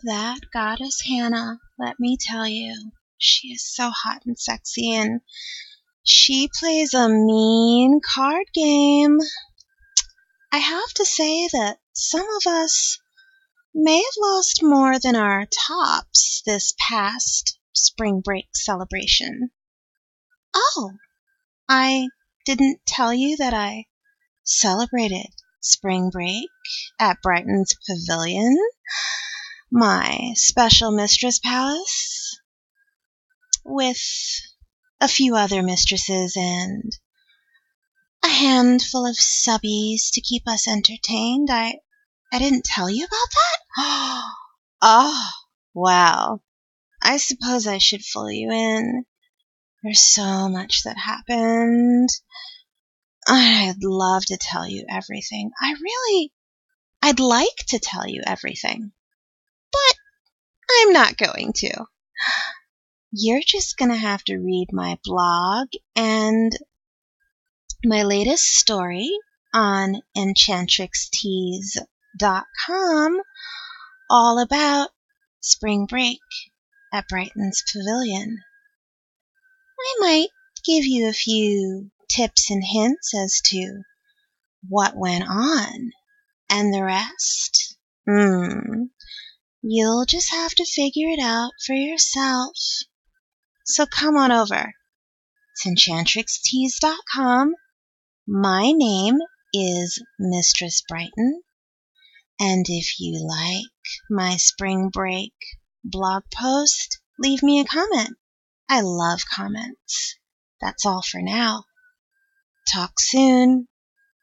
That goddess Hannah, let me tell you, she is so hot and sexy, and she plays a mean card game. I have to say that some of us may have lost more than our tops this past spring break celebration. Oh, I didn't tell you that I celebrated spring break at Brighton's Pavilion, my special mistress palace, with a few other mistresses and a handful of subbies to keep us entertained. I didn't tell you about that? Oh, wow. I suppose I should fill you in. There's so much that happened. I'd love to tell you everything. I'd like to tell you everything. But I'm not going to. You're just going to have to read my blog and my latest story on enchantrixtees.com all about spring break at Brighton's Pavilion. I might give you a few tips and hints as to what went on, and the rest, you'll just have to figure it out for yourself. So come on over. It's enchantrixtees.com. My name is Mistress Brighton, and if you like my spring break blog post, leave me a comment. I love comments. That's all for now. Talk soon.